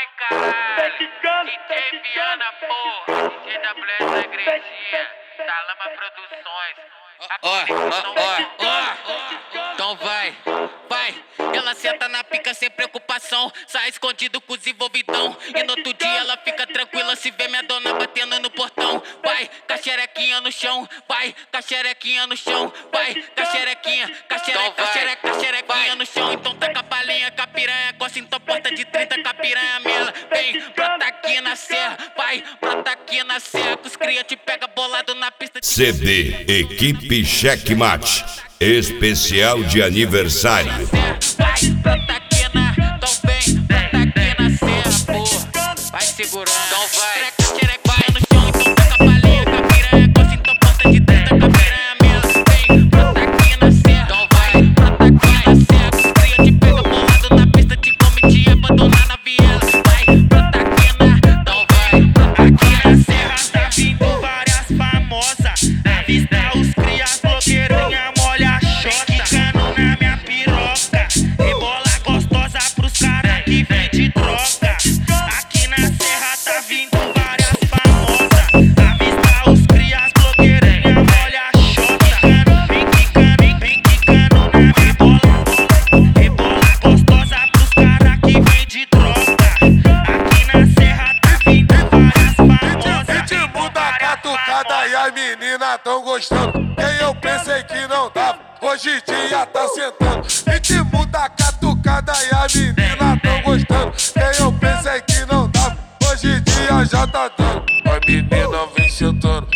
caralho. DJ Viana, porra. DJ WS da igrejinha. Talama Produções. Então vai. Ela senta na pica sem preocupação. Sai escondido com os envolvidão. E no outro dia ela fica tranquila se vê minha dona batendo no portão. Vai, caxerequinha no chão. Vai, caxerequinha no chão. Vai, caxerequinha no chão. Então taca a balinha com a piranha. Gosta então porta de 30 com a piranha mela. Vem, brota aqui na serra. Vai, brota aqui na serra. Que os cria te pega bolado na pista. CD Equipe Checkmate especial de aniversário. Vai, brota aqui na, então vem, brota aqui na serra, porra. Vai segurando, então vai. Xerequinha no chão, então taca a balinha com a piranha. Gosta então porta de 30 com a piranha mela. Vem, brota aqui na serra, então vai, brota aqui na serra. Que os cria te pega bolado na pista, te come, te abandona na viela. Vai, brota aqui na, então vai, brota aqui na serra. Tá vindo várias famosas. Avista os crias, blogueirinha, molha a xota. Quicando na minha piroca. Rebola gostosa pros caras que vem de troca. Aqui na serra tá vindo várias famosas. Avista os crias, blogueirinha, molha a xota. Vem quicando na minha bola. Rebola gostosa pros caras que vem de troca. Aqui na serra tá vindo várias famosas. Ritmo da catucada e as meninas tão gostando. Quem eu pensei que não dava, hoje em dia tá sentando. Ritmo da catucada e as meninas tão gostando. Quem eu pensei que não dava, hoje em dia já tá dando. A menina vem sentando,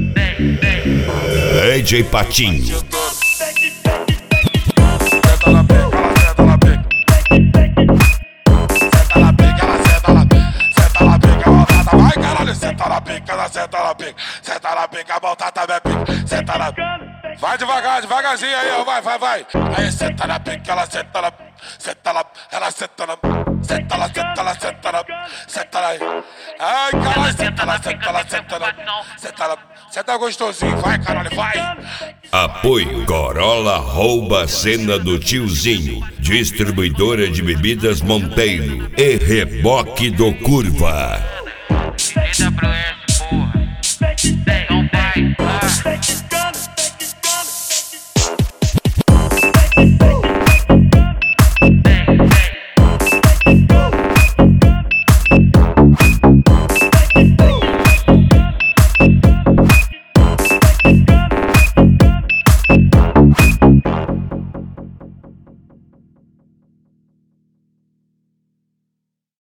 DJ Patinho. sentando. Senta na pica, ela senta na pica. Senta na pica, ela senta na pica. Senta na pica, voltada, vai caralho. Senta na pica, ela senta na pica. Senta na pica, voltada, minha pica. Senta na pica. Vai devagar, devagarzinho aí, ó, vai. Aí senta na pica, ela senta na, ela senta na, senta lá. Ai, caralho, senta gostosinho, vai, caralho, vai. Apoio Corolla rouba a cena do tiozinho. Distribuidora de bebidas Monteiro e Reboque do Curva.